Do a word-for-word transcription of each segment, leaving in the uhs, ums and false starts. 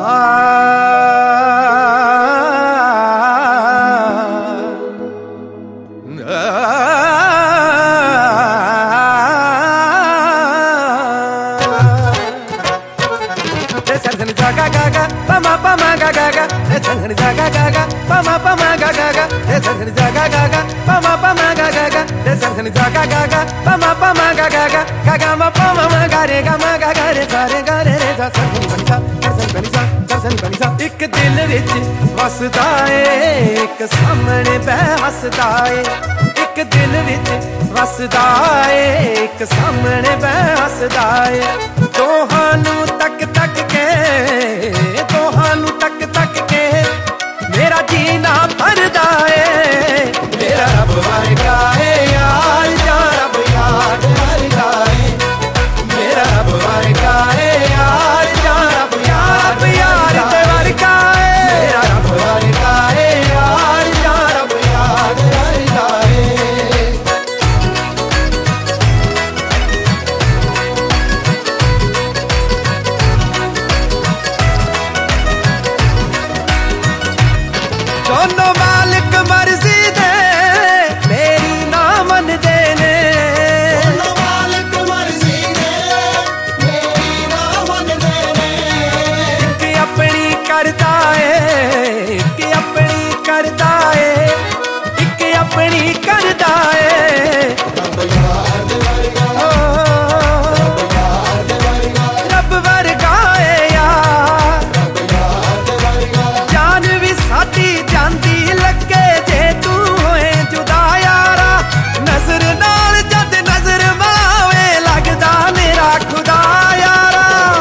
ga ga ga pa ma pa ma ga ga ga re sa ga ga ga ga pa ma pa ma ga ga ga re sa ga ga ga pa ma pa ma ga ga ga re sa ga ga ga pa ma pa ma ga ga ga ga ga ma pa ma ma ga re ga ma ga ga re sa re ga re re sa sa ni sa sa ni sa sa ni sa ਇੱਕ ਦਿਲ ਵਿੱਚ ਵਸਦਾ ਏ ਇੱਕ ਸਾਹਮਣੇ ਬੈ ਹੱਸਦਾ ਏ ਇੱਕ ਦਿਲ ਵਿੱਚ ਵਸਦਾ ਏ ਇੱਕ ਸਾਹਮਣੇ ਬੈ ਹੱਸਦਾ ਏ ਦੋਹਾਂ ਨੂੰ ਤੱਕ ਤੱਕ ਕੇ ਦੋਹਾਂ ਨੂੰ ਤੱਕ ਤੱਕ ਕੇ ਮੇਰਾ ਜੀਣਾ ਭਰਦਾ ਏ ਮੇਰਾ ਰੱਬ ਵਰਗਾ ਏ ਯਾਰ ਜਾਂ ਰੱਬ ਯਾਦ ਵਰਗਾ ਏ ਮੇਰਾ ਰੱਬ ਵਰਗਾ ਏ ਯਾਰ ਜਾਂ ਰੱਬ ਯਾਦ ਯਾਰ ਤੇ ਵਰਗਾ ਏ ਮੇਰਾ ਰੱਬ ਵਰਗਾ ਏ ਯਾਰ ਜਾਂ ਰੱਬ ਯਾਦ ਵਰਗਾ ਏ दोनों मालिक मर्जी दे मेरी ना मनदे ने दोनों मालिक मर्जी दे मेरी ना मनदे ने इक अपनी करदा ए इक अपनी करदा ए इक अपनी करदा ए रब याद वरगा रब याद वरगा रब वरगा ए यार रब याद वरगा जान भी साथी ਜਾਂਦੀ ਲੱਗੇ ਜੇ ਤੂੰ ਹੋਏ ਜੁਦਾ ਯਾਰਾ ਨਜ਼ਰ ਨਾਲ ਜਦ ਨਜ਼ਰ ਮਾਵੇ ਲੱਗਦਾ ਮੇਰਾ ਖੁਦਾ ਯਾਰਾ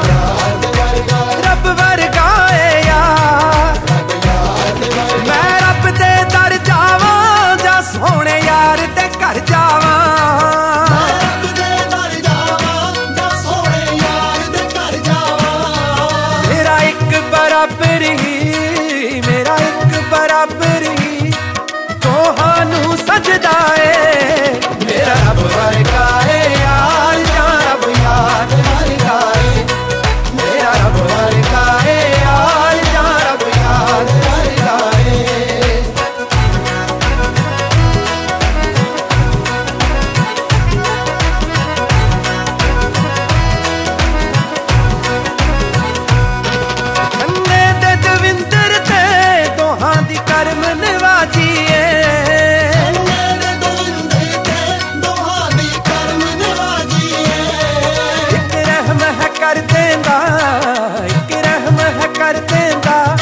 ਰੱਬ ਵਰਗਾ ਏ ਯਾਰ ਮੈਂ ਰੱਬ ਦੇ ਦਰ ਜਾਵਾਂ ਜਾਂ ਸੋਹਣੇ ਯਾਰ ਦੇ ਘਰ ਜਾਵਾਂ ਰੱਬ ਦੇ ਦਰ ਜਾਵਾਂ ਜਾਂ ਸੋਹਣੇ ਯਾਰ ਦੇ ਘਰ ਜਾਵਾਂ ਮੇਰਾ ਇੱਕ ਬਰਾਬਰ ਹੀ ਮੇਰਾ ਇੱਕ ਬਰਾਬਰ ਹੀ ਤੁਹਾਨੂੰ ਸਜਦਾ ਏ ਮੇਰਾ ਰੱਬ ਵਰਗਾ ਏ ਯਾਰ ਜਾਂ ਰੱਬ ਯਾਦ ਵਰਗਾ ਏ ਮੇਰਾ ਰੱਬ ਵਰਗਾ ਏ ਯਾਰ ਜਾਂ ਰੱਬ ਯਾਦ ਵਰਗਾ ਏ ਕੰਨੇ ਦੇ ਦਵਿੰਦਰ ਤੇ ਦੋਹਾਂ ਦੀ ਕਰਮ ਨਿਵਾਜੀ ਏ ਮੇਰੇ ਦਵਿੰਦਰ ਤੇ ਦੋਹਾਂ ਦੀ ਕਰਮ ਨਿਵਾਜੀ ਏ ਇੱਕ ਰਹਿਮ ਹੈ ਕਰ ਦੇਂਦਾ ਇੱਕ ਰਹਿਮ ਹੈ ਕਰ ਦੇਂਦਾ